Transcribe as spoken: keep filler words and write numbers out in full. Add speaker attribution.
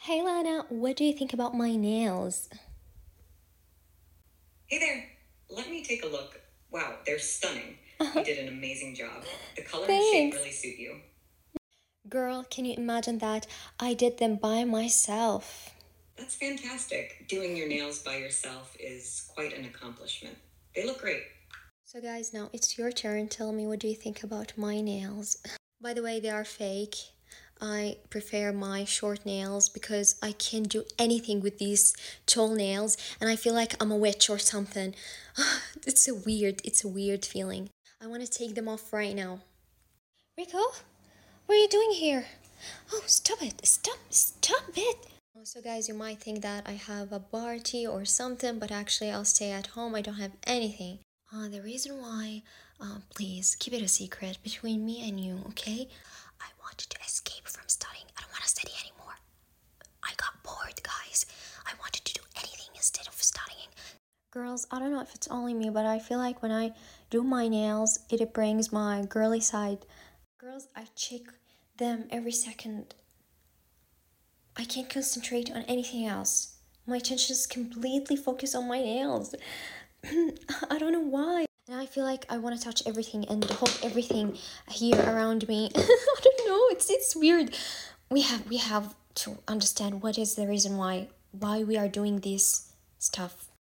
Speaker 1: Hey Lana, what do you think about my nails?
Speaker 2: Hey there, let me take a look. Wow, they're stunning. You did an amazing job. The color and shape
Speaker 1: Thanks.
Speaker 2: really suit you.
Speaker 1: Girl, can you imagine that? I did them by myself.
Speaker 2: That's fantastic. Doing your nails by yourself is quite an accomplishment. They look great.
Speaker 1: So guys, now it's your turn. Tell me, what do you think about my nails? By the way, they are fake. I prefer my short nails because I can't do anything with these tall nails and I feel like I'm a witch or something. It's a weird, it's a weird feeling. I want to take them off right now. Rico, what are you doing here? Oh, stop it. Stop, stop it. So guys, you might think that I have a party or something, but actually I'll stay at home. I don't have anything. Uh, the reason why, uh, please keep it a secret between me and you, okay? I wanted to escape from studying. I don't want to study anymore. I got bored, guys. I wanted to do anything instead of studying. Girls, I don't know if it's only me, but I feel like when I do my nails, it brings my girly side. Girls, I check them every second. I can't concentrate on anything else. My attention is completely focused on my nails. I don't know why. And I feel like I want to touch everything and hold everything here around me. I don't know. It's it's weird. We have we have to understand what is the reason why why we are doing this stuff.